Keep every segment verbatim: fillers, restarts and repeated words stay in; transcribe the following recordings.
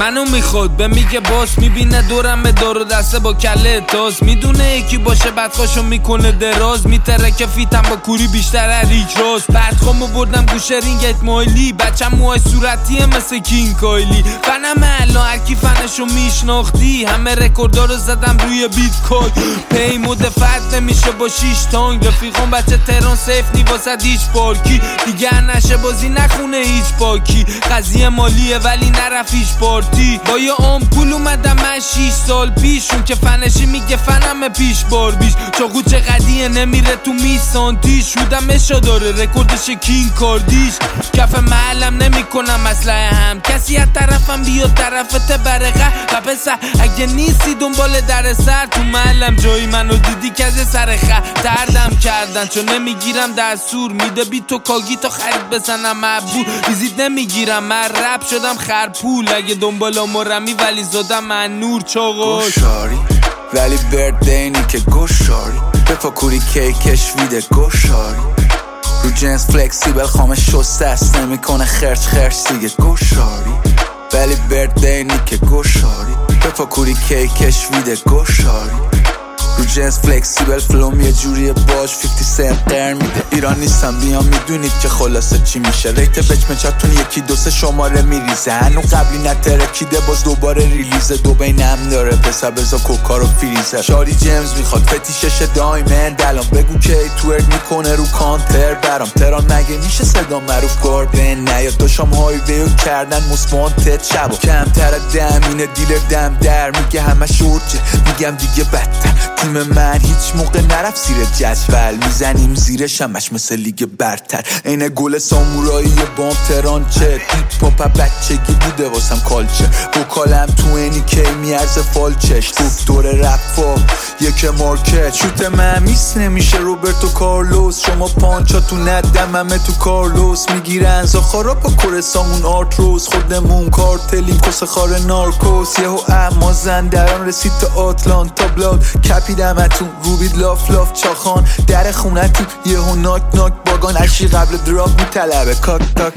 منو میخواد به میگه باس، میبینه دورم به دار و دسته با کله تاز، میدونه یکی باشه بعد خوشو میکنه دراز، میتره که فیتم با کوری بیشتر هریک راز. بعد خامو بردم گوشه رینگت مایلی، بچم موهای صورتیه مثل کینگ کایلی. فنم الان هرکی فنشو میشناختی، همه رکوردا رو زدم روی بیت کوین. پیمو دفعت نمیشه با شیش تانگ، رفیقان بچه تهران سیف نی واسه هیچ پارکی. دیگه نشه بازی نخونه هیچ پاکی، قضیه مالیه ولی نرفیش پارتی. با یه آمپول اومدم من شیش سال پیش، اون که فنشی میگه فنم پیش بار بیش. چاقو چقدیه نمیره تو میسانتیش، شودم اشا داره رکوردش کینگ کاردیش. کف محلم نمی کنم اسلحه هم، کسی از طرفم بیاد طرفت برقه. و پسر اگه نیستی دنبال در سر، تو محلم جایی منو دیدی که از سر خط دردم کردن، چون نمیگیرم دستور میده بی تو کاگی تا خرید بزنم مبور. ویزیت نمیگیرم من رپ شدم خرپول، اگه دنبال مرمی ولی زدم من نور چاقاش. گوشاری ولی بردینی که گوشاری، بفا کوری کیکش ویده گوشاری. رو جنس فلکسیبل خامه شسته است، نمی کنه خرچ خرچ دیگه گوشاری. ولی بردینی که گوشاری، بفا کوری کیکش ویده گوشاری. رو جنس فلکسیبل فلوم یه جوریه باش پنجاه سنت قرن میده. ایران نیستم بیام میدونید که خلاصه چی میشه، ریت بچمچاتون یکی دو سه شماره میریزه. هنو قبلی نترکیده باز دوباره ریلیزه، دو بینم داره پسر بزا کوکا رو فریزه. شاری جیمز میخواد فتیشش دایمند، الان بگو که توئرک میکنه رو کانتر برام. تران مگه میشه صدا معروف گاردن نیاد، داشام هایویو کردن موسمانتت شبا. کمتر دم اینه دیلر دم در میگه همه شورجه، میگم دیگه بدتر. تیم من هیچ موقع نرفت زیر جدول، میزنیم زیر شمش مثل لیگ برتر. اینه گل سامورایی بام تران چه دیپ پاپ بچگی بوده واسم کالچه. وکالم تو اینی کی میارزه فالچش، دکتر رفا یک مارکت. شوت من میس نمیشه روبرتو کارلوس، شما پانچا تو ندم همه تو کارلوس. میگیرن زاخارا با کورسامون آرتروس، خودمون کارتلیم کس خار نارکوس. یهو اما زندران رسید تا آتلانتا بلاد، کپیدم اتون روبید لاف لاف چاخان. در خونتون یهو ناک ناک باگان، اشی قبل دراپ میطلبه کاک تاک.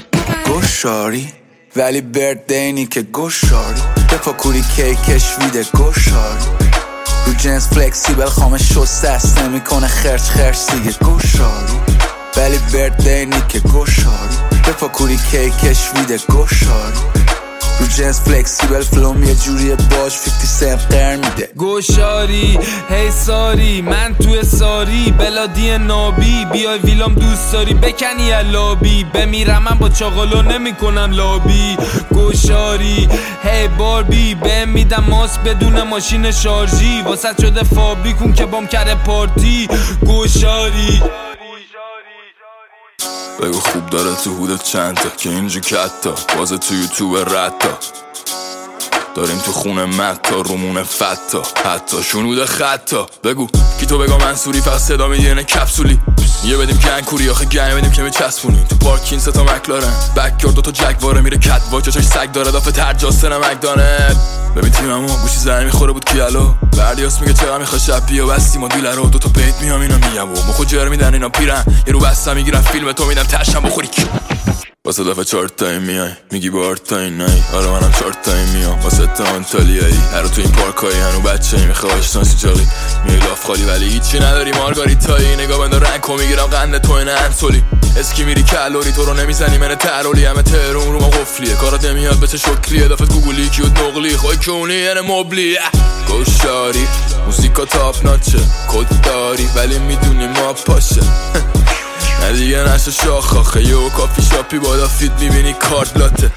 گوشاری ولی بردینی که گوشاری، دفا کوری کیکش ویده گوشاری. رو جنس فلکسیبل خامه شسته است، نمی کنه خرچ خرچ دیگه گوشاری. ولی بردینی که گوشاری، دفا کوری کیکش ویده گوشاری. رو جنس فلکسیبل فلوم یه جوریه باش پنجاه سنت قرن میده. گوشاری هی ساری من توی ساری، بلادی نابی بیای ویلام دوست داری بکنی لابی. بمیرم من با چاقالو نمی کنم لابی. گوشاری هی باربی بهم میدم ماست بدون ماشین شارژی، واسه شده فابریکون که بام کرده پارتی. گوشاری بگو خوب داره تو هودت چند تا که اینجا کتا بازه تو یوتیوب رتا. داریم تو خونه متا رومونه فتا، حتی شنود خطا. بگو کی تو بگا منصوری فقط صدا میدینه کپسولی. یه بدیم گنگوری آخه گنگ بدیم که میچسبونیم. تو پارکین ستا مکلارن بکیار دوتا جگواره میره کت واچ، چاش سگ داره دافه ترجاسته نمکدانت. ببین تیممو گوشی زنی میخوره بود کیالو، بردیاس میگه چقدر میخواد شب بیا بستیم و دیلر رو دوتا پیت میام اینا میگم و مخو جر میدن اینا پیرن. یه رو بسته میگیرن فیلم تو میدم تشم بخوری کی. واسه دفعه چهار تایی میای میگی با آرت تایی نایی، آره منم چهار تایی میام واسه تا انتالیایی. هرو تو این پارکایی هنو بچه ای میخواه اشناسی جاقی میای لاف خالی ولی هیچی نداری مارگاریتایی. نگاه بنده رنگ میگیرم قنده تو این انسولی، اسکی میری کالوری تو رو نمیزنی من ترولی. همه تهرون رو ما قفلیه کارات نمیاد بچه شکلیه، دفعه گوگلی کیوت نقلی خواه کونی یعنی مبلی. گوشاری موسیقا تاپ ناچه کد داری ولی میدونی ما پاشه. نه دیگه نشه شاخ آخه یه کافی شاپی بالا فید میبینی کارت لاته.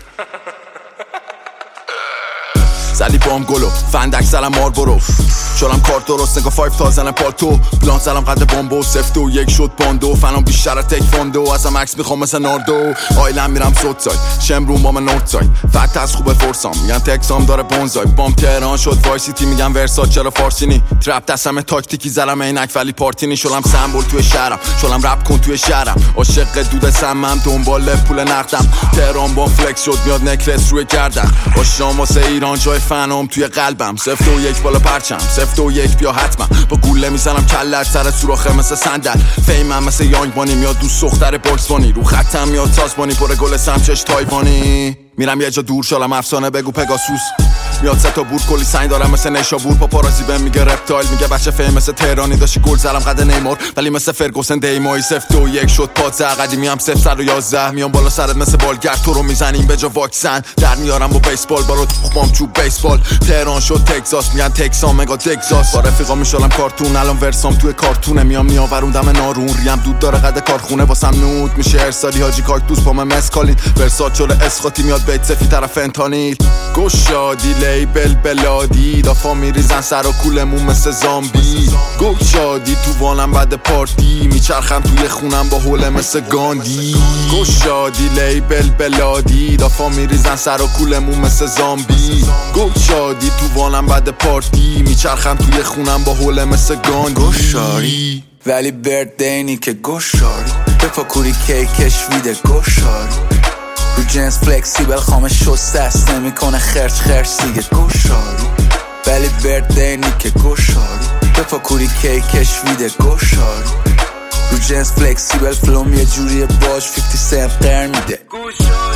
زلی بام گلو فندک زلم مار برو، شدم کارت درست نگاه فایف تا زنم پالتو. پلان زلم قد بامبو سفت و یک شد باندو، فنام بیشتر تک فاندو. ازم عکس میخوام مثل ناردو، آیلم میرم سوت ساید شمرون با من نورت ساید. فت از خوبه فرسام میگن تکسام داره بونزای. بام تهران شد وای سیتی میگن ورسات چرا فارسینی. ترپ دستم تاکتیکی زلم عینک ولی پارتینی. شلم سمبل توی شهرم شلم رپ کن توی شهرم، عاشق دود سمم دنبال پول نقدم. تهران با فلکس شد میاد نکلس روی گردن، آشام واسه ایران جای فنام توی قلبم. سفت و یک بالا پرچم سفت و یک بیا حتما با گوله میزنم کلت سر سوراخه مثل صندل فیمم مثل یانگ بانی میاد دوست دختر باکس بانی رو خطم میاد تازبانی پر گل سمچش تایوانی میرم یه جا دور شالم افسانه بگو پگاسوس میاد سه تا بور کلی سنگ دارم مثل نیشابور پاپارازی بهم میگه رپتایل میگه بچه فیم مثل تهرانی داشتی گل زدم قد نیمار ولی مثل فرگوسن دیمایی صفر دو یک شد پادزه قدیمی هم صفر صد و یازده میام بالا سرت مثل بالگر تو رو میزنیم به جا واکسن در میارم با بیسبال بارو تخمام چوب بیسبال تهران شد تگزاس میگن تکسان مگا تگزاس با رفیقا میشالم کارتون الان ورسام توی کارتونه میام میآوروندم نارون ریم دود داره قد کارخونه واسم نود میشه ارسالی حاجی کاکتوس با من مسکالین ورسات شده اسخاتی میاد بیت سفی طرف فنتانیل گشادی لیبل بلادی دافا میریزن سر و کولمون مثل زامبی گشادی تو وانم بعد پارتی میچرخم توی خونم با حوله مثل گاندی گشادی لیبل بلادی دافا میریزن سر و کولمون مثل زامبی گشادی تو وانم بعد پارتی میچرخم توی خونم با حوله مثل گاندی گشاری ولی بردینی که گشاری بپا کوری کیکش ویده گشاری رو جنس فلکسیبل خامه شسته است نمیکنه خرچ خرچ دیگه گشاری ولی بردینی که گشاری بپا کوری کیکش ویده گشاری رو جنس فلکسیبل فلوم یه جوریه باش فیفتی سنت قرن میده